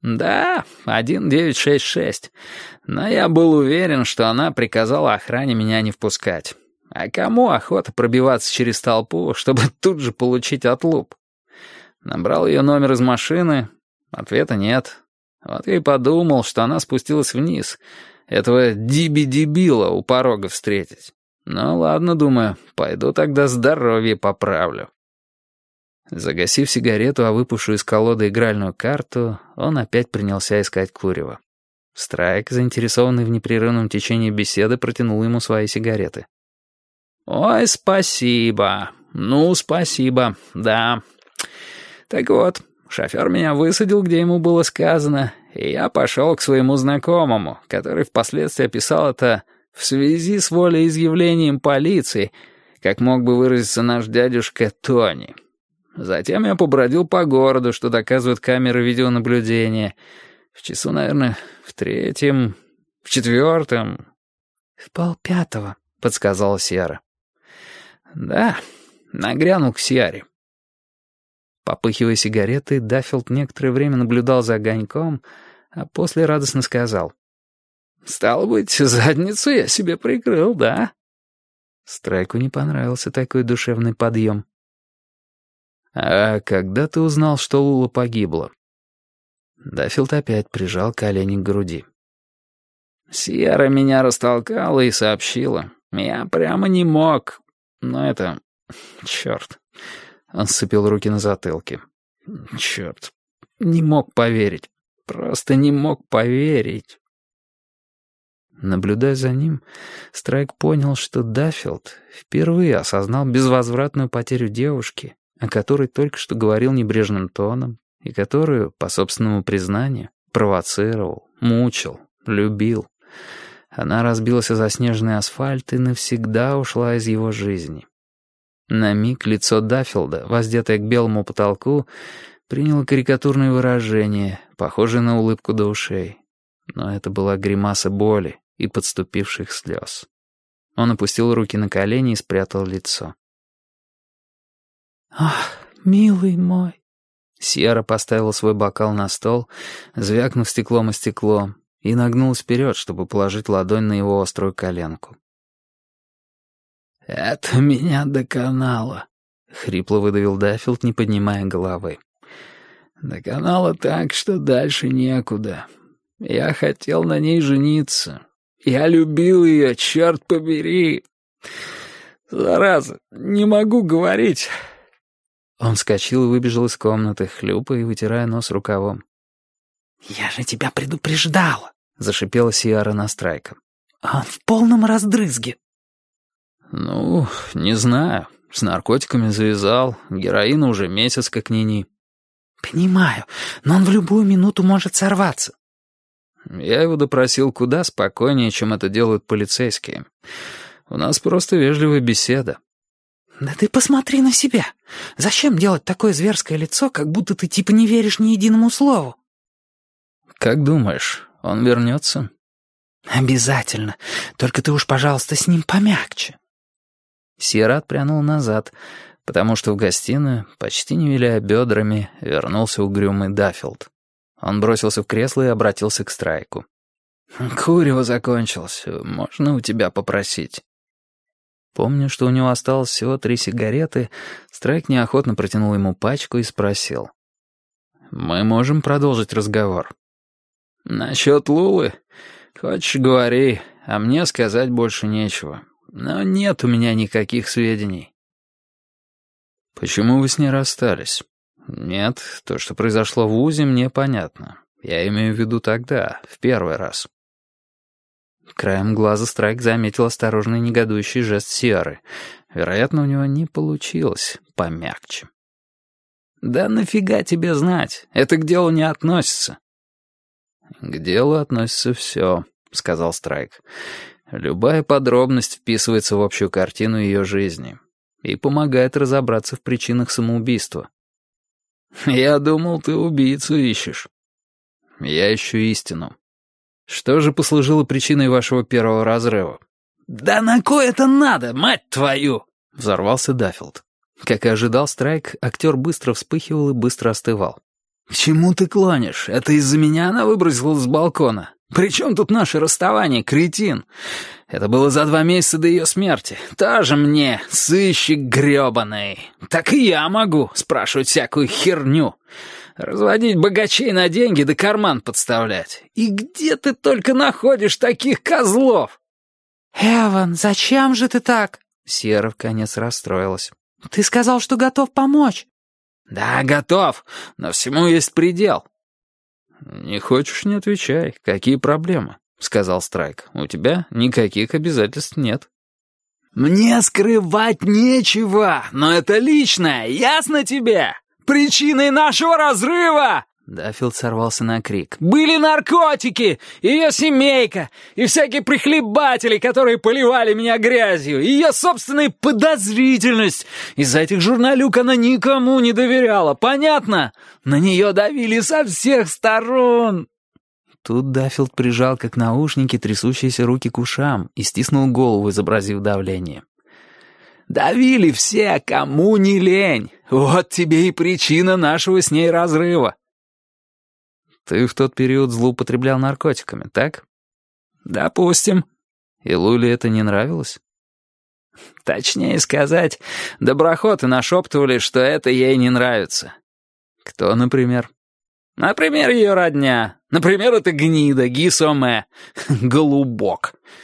«Да, 1966. Но я был уверен, что она приказала охране меня не впускать. А кому охота пробиваться через толпу, чтобы тут же получить отлуп? Набрал ее номер из машины. Ответа нет. Вот я и подумал, что она спустилась вниз. Этого Диби-дебила у порога встретить. Ну ладно, думаю, пойду тогда здоровье поправлю». Загасив сигарету, а выпавшую из колоды игральную карту, он опять принялся искать курево. Страйк, заинтересованный в непрерывном течении беседы, протянул ему свои сигареты. «Ой, спасибо. Ну, спасибо, да. Так вот, шофер меня высадил, где ему было сказано, и я пошел к своему знакомому, который впоследствии описал это в связи с волеизъявлением полиции, как мог бы выразиться наш дядюшка Тони. Затем я побродил по городу, что доказывают камеры видеонаблюдения. В часу, наверное, в 3-м, в 4-м. «В 4:30, — подсказала Сьерра. «Да, нагрянул к Сьерре». Попыхивая сигаретой, Даффилд некоторое время наблюдал за огоньком, а после радостно сказал: «Стало быть, задницу я себе прикрыл, да?» Страйку не понравился такой душевный подъем. «А когда ты узнал, что Лула погибла?» Даффилд опять прижал колени к груди. «Сьерра меня растолкала и сообщила. Я прямо не мог. Но это... Черт!» Он сцепил руки на затылке. «Черт! Не мог поверить. Просто не мог поверить». Наблюдая за ним, Страйк понял, что Даффилд впервые осознал безвозвратную потерю девушки, о которой только что говорил небрежным тоном, и которую, по собственному признанию, провоцировал, мучил, любил. Она разбилась о заснеженный асфальт и навсегда ушла из его жизни. На миг лицо Даффилда, воздетое к белому потолку, приняло карикатурное выражение, похожее на улыбку до ушей. Но это была гримаса боли и подступивших слез. Он опустил руки на колени и спрятал лицо. «Ах, милый мой!» Сьерра поставила свой бокал на стол, звякнув стеклом о стекло, и нагнулась вперед, чтобы положить ладонь на его острую коленку. «Это меня доконало», — хрипло выдавил Даффилд, не поднимая головы. «Доконало так, что дальше некуда. Я хотел на ней жениться. Я любил ее, черт побери. Зараза, не могу говорить». Он вскочил и выбежал из комнаты, хлюпая и вытирая нос рукавом. «Я же тебя предупреждала», — зашипела Сьерра на Страйка. «Он в полном раздрызге». «Ну, не знаю. С наркотиками завязал. Героина уже месяц как ни-ни». «Понимаю, но он в любую минуту может сорваться». Я его допросил куда спокойнее, чем это делают полицейские. У нас просто вежливая беседа. «Да ты посмотри на себя. Зачем делать такое зверское лицо, как будто ты типа не веришь ни единому слову?» «Как думаешь, он вернется?» «Обязательно. Только ты уж, пожалуйста, с ним помягче». Сьерра отпрянул назад, потому что в гостиную, почти не виляя бедрами, вернулся угрюмый Даффилд. Он бросился в кресло и обратился к Страйку. «Курево закончилось. Можно у тебя попросить?» Помня, что у него осталось всего 3 сигареты, Страйк неохотно протянул ему пачку и спросил: «Мы можем продолжить разговор?» «Насчет Лулы? Хочешь, говори, а мне сказать больше нечего. Но нет у меня никаких сведений». «Почему вы с ней расстались?» «Нет, то, что произошло в УЗИ, мне понятно. Я имею в виду тогда, в первый раз». Краем глаза Страйк заметил осторожный негодующий жест Сьерры. Вероятно, у него не получилось помягче. «Да нафига тебе знать? Это к делу не относится». «К делу относится все», — сказал Страйк. «Любая подробность вписывается в общую картину ее жизни и помогает разобраться в причинах самоубийства». «Я думал, ты убийцу ищешь». «Я ищу истину. Что же послужило причиной вашего первого разрыва?» «Да на кой это надо, мать твою!» — взорвался Даффилд. Как и ожидал Страйк, актер быстро вспыхивал и быстро остывал. К чему ты клонишь? Это из-за меня она выбросилась с балкона? При чем тут наше расставание, кретин? Это было за 2 месяца до ее смерти. Тоже мне, сыщик грёбаный. Так и я могу спрашивать всякую херню. Разводить богачей на деньги да карман подставлять. И где ты только находишь таких козлов? «Эван, зачем же ты так?» Сьерра вконец расстроилась. «Ты сказал, что готов помочь». «Да, готов, но всему есть предел». «Не хочешь — не отвечай. Какие проблемы?» — сказал Страйк. «У тебя никаких обязательств нет». «Мне скрывать нечего, но это личное, ясно тебе? Причиной нашего разрыва...» Даффилд сорвался на крик. «Были наркотики, ее семейка и всякие прихлебатели, которые поливали меня грязью, ее собственная подозрительность. Из-за этих журналюк она никому не доверяла, понятно? На нее давили со всех сторон». Тут Даффилд прижал, как наушники, трясущиеся руки к ушам и стиснул голову, изобразив давление. «Давили все, кому не лень. Вот тебе и причина нашего с ней разрыва». «Ты в тот период злоупотреблял наркотиками, так?» «Допустим». «И Луле это не нравилось?» «Точнее сказать, доброхоты нашептывали, что это ей не нравится». «Кто, например?» «Например, ее родня. Например, это гнида, Ги Соме. Голубок.